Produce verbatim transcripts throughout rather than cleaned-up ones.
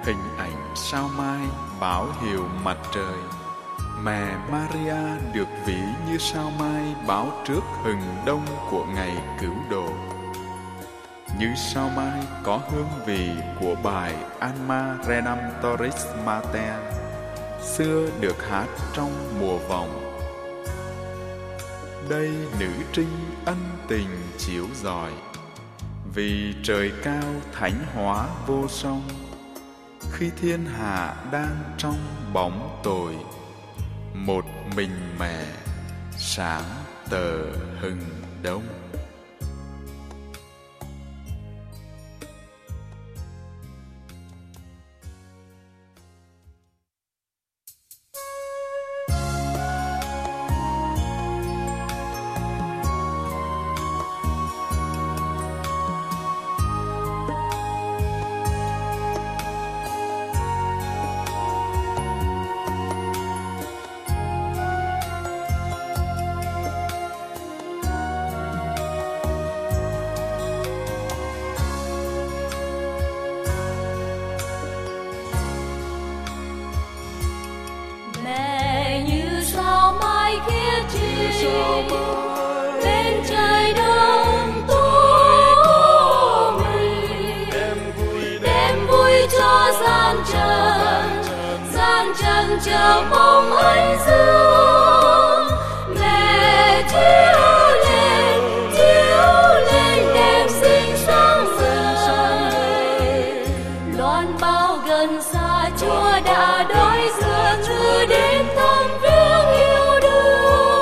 hình ảnh sao mai báo hiệu mặt trời. Mẹ Maria được ví như sao mai báo trước hừng đông của ngày cứu độ. Như sao mai có hương vị của bài Alma Redemptoris Mater, xưa được hát trong mùa vọng. Đây nữ trinh ân tình chiếu rọi, vì trời cao thánh hóa vô song. Khi thiên hạ đang trong bóng tối, một mình mẹ sáng tờ hừng đông. Bên trời đông tố mình, đem vui cho gian trần, gian trần chờ mong anh dương. Mẹ chiếu lên, chiếu lên đem sinh sáng rời. Loan bao gần xa Chúa đã đói dựa ngự đến thăm viếng yêu đương.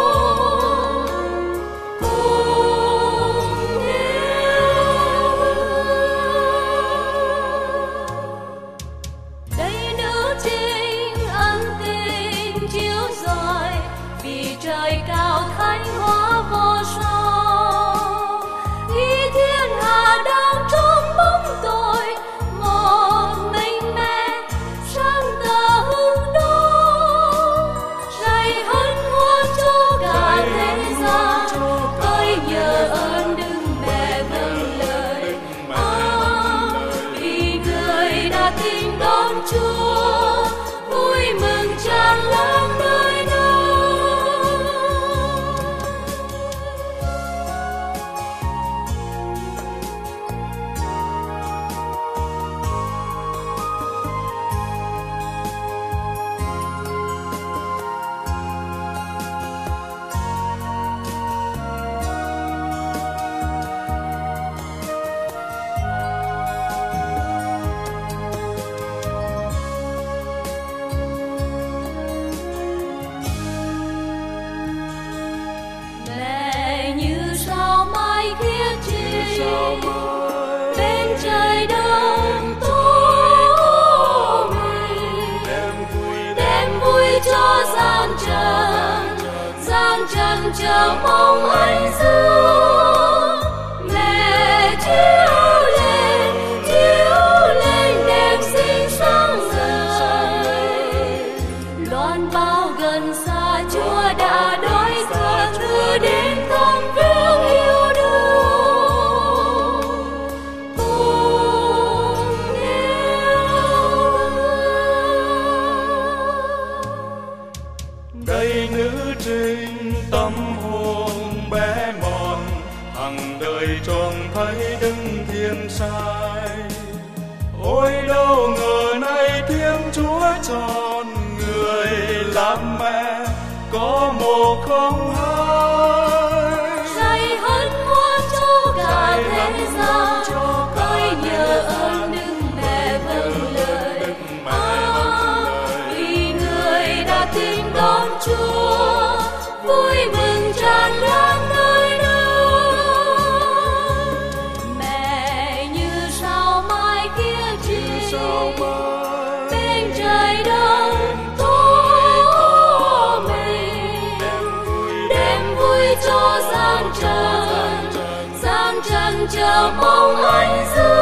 Trời cao thánh hóa vô song, khi thiên hạ đang trong bóng tối, một mình mẹ sáng tờ hương đông. Rày hân hoan cho cả thế gian, tôi nhờ ơn Đức Mẹ vâng lời. À, vì người đã tin đón Chúa, vui mừng tràn lan nơi nơi. Bên trời đông tố mình, đem vui cho gian trần, gian trần chờ mong anh dương. Mẹ chiếu lên, chiếu lên đem sinh sáng rời. Loan bao gần xa Chúa đã đói dựa ngự đến thăm viếng yêu đương. Đây nữ trinh tâm hồn bé mòn, hằng đời trông thấy Đức Thiên sai. Ôi đâu ngờ nay Thiên Chúa tròn người làm mẹ có một không hai. Rày hân hoan cho cả thế gian, tôi nhờ ơn Đức Mẹ vâng lời. À, vì người đã tin đón Chúa, vui mừng tràn lan nơi nơi. Mẹ như sao mai kia chiều, bên trời đông tố mình, đem vui cho gian trần, gian trần chờ mong anh dương.